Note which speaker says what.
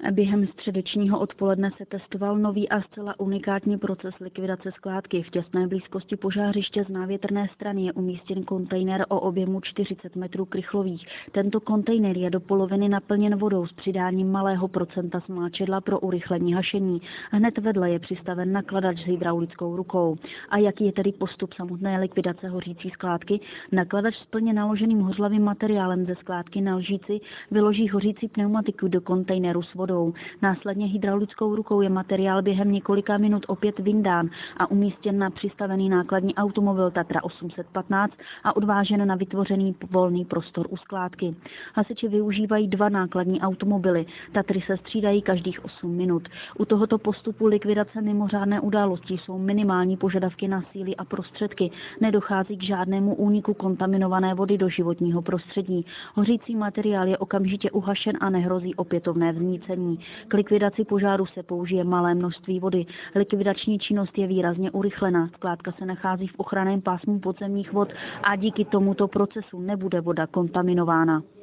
Speaker 1: Během středečního odpoledne se testoval nový a zcela unikátní proces likvidace skládky. V těsné blízkosti požářiště z návětrné strany je umístěn kontejner o objemu 40 metrů krychlových. Tento kontejner je do poloviny naplněn vodou s přidáním malého procenta smáčedla pro urychlení hašení. Hned vedle je přistaven nakladač s hydraulickou rukou. A jaký je tedy postup samotné likvidace hořící skládky? Nakladač s plně naloženým hořlavým materiálem ze skládky na lžíci vyloží hořící pneumatiku do kontejneru s vodou. Následně hydraulickou rukou je materiál během několika minut opět vyndán a umístěn na přistavený nákladní automobil Tatra 815 a odvážen na vytvořený volný prostor u skládky. Hasiči využívají 2 nákladní automobily. Tatry se střídají každých 8 minut. U tohoto postupu likvidace mimořádné události jsou minimální požadavky na síly a prostředky. Nedochází k žádnému úniku kontaminované vody do životního prostředí. Hořící materiál je okamžitě uhašen a nehrozí opětovné vznícení. K likvidaci požáru se použije malé množství vody. Likvidační činnost je výrazně urychlena. Skládka se nachází v ochranném pásmu podzemních vod a díky tomuto procesu nebude voda kontaminována.